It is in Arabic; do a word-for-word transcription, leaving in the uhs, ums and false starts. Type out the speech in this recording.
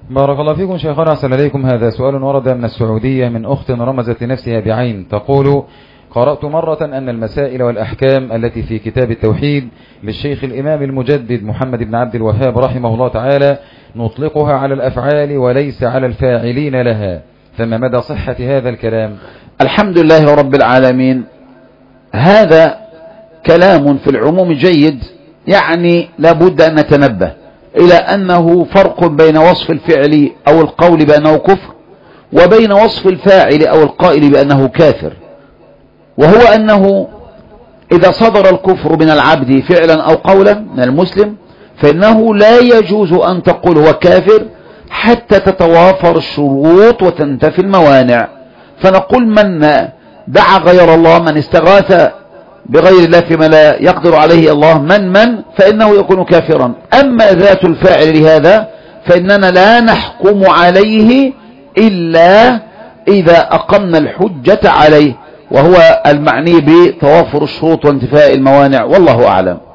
بارك الله فيكم شيخنا، أحسن إليكم. هذا سؤال ورد من السعودية من أخت رمزت لنفسها بعين، تقول: قرأت مرة أن المسائل والأحكام التي في كتاب التوحيد للشيخ الإمام المجدد محمد بن عبد الوهاب رحمه الله تعالى نطلقها على الأفعال وليس على الفاعلين لها، فما مدى صحة هذا الكلام؟ الحمد لله رب العالمين. هذا كلام في العموم جيد، يعني لابد أن نتنبه إلى أنه فرق بين وصف الفعل أو القول بأنه كفر وبين وصف الفاعل أو القائل بأنه كافر، وهو أنه إذا صدر الكفر من العبد فعلا أو قولا من المسلم فإنه لا يجوز أن تقول هو كافر حتى تتوافر الشروط وتنتفي الموانع. فنقول من دعا غير الله، من استغاث بغير الله فيما لا يقدر عليه الله، من من فإنه يكون كافرا. أما ذات الفاعل لهذا فإننا لا نحكم عليه إلا إذا أقمنا الحجة عليه، وهو المعني بتوافر الشروط وانتفاء الموانع، والله أعلم.